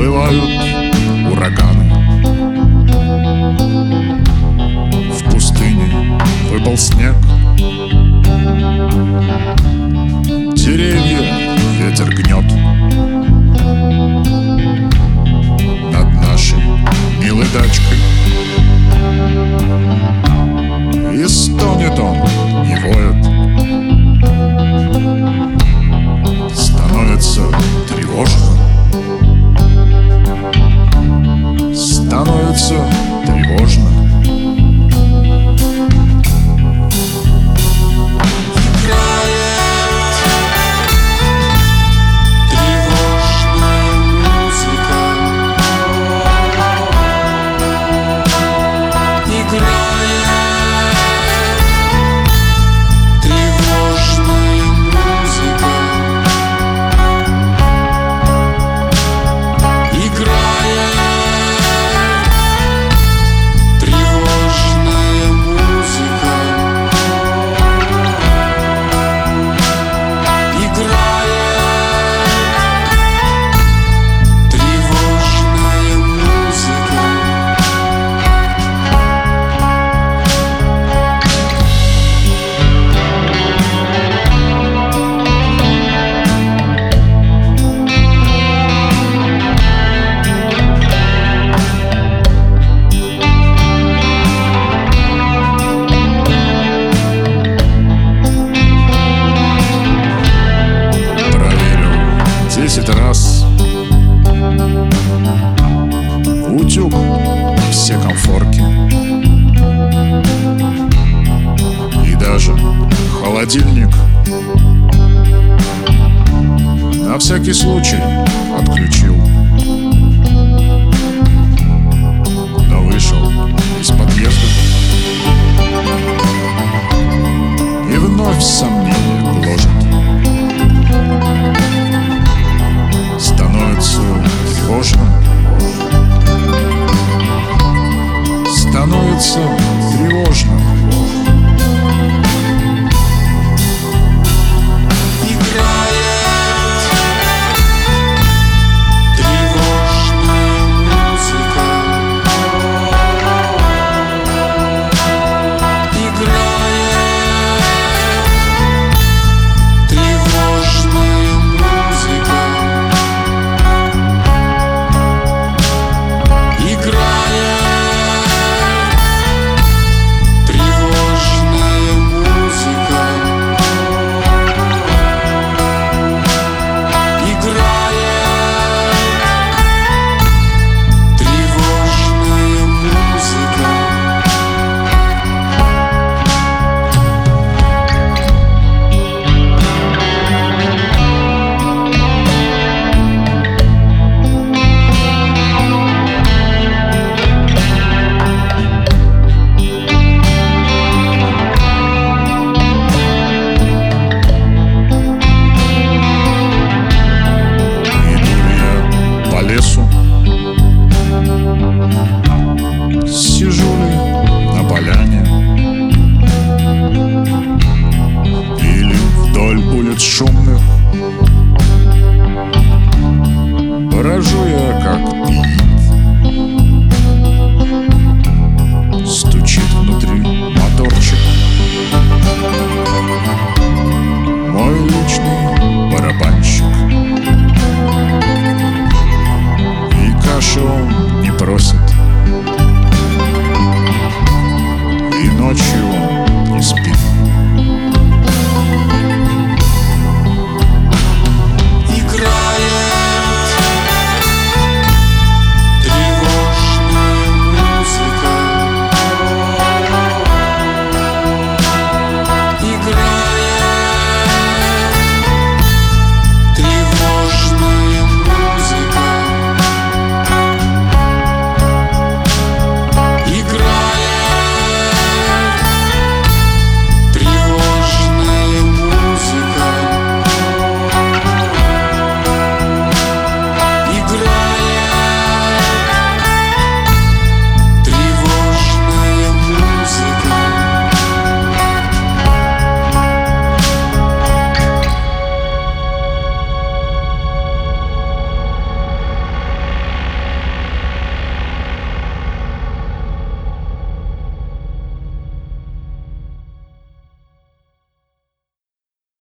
бывают ураганы. В пустыне выпал снег, деревья ветер гнет. Над нашей милой дачкой и стонет он, и воет. Становится тревожно, становится тревожно. Раз утюг, все комфорки и даже холодильник на всякий случай отключил. Но вышел из подъезда и вновь сомнения гложет. Становится тревожно, становится тревожно. Сижу ли на поляне или вдоль улиц шумных, брожу я как пиит. Стучит внутри моторчик, мой личный барабан.